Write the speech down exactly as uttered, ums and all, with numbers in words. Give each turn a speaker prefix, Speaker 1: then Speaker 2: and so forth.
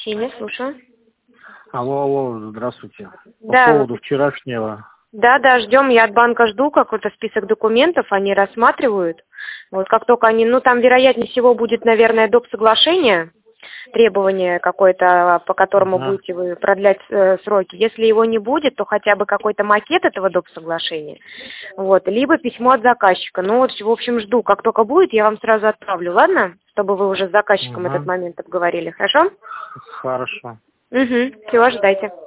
Speaker 1: Ксения, слушаю.
Speaker 2: Алло, алло, здравствуйте.
Speaker 1: Да.
Speaker 2: По поводу вчерашнего.
Speaker 1: Да, да, ждем, я от банка жду какой-то список документов, они рассматривают. Вот как только они, ну там вероятнее всего будет, наверное, доп. Соглашение, требование какое-то, по которому
Speaker 2: Ага.
Speaker 1: будете вы продлять э, сроки. Если его не будет, то хотя бы какой-то макет этого доп. Соглашения, вот, либо письмо от заказчика. Ну вот, в общем, жду, как только будет, я вам сразу отправлю, ладно? Чтобы вы уже с заказчиком
Speaker 2: Ага.
Speaker 1: этот момент обговорили, хорошо?
Speaker 2: Хорошо.
Speaker 1: Угу, всего, ждайте.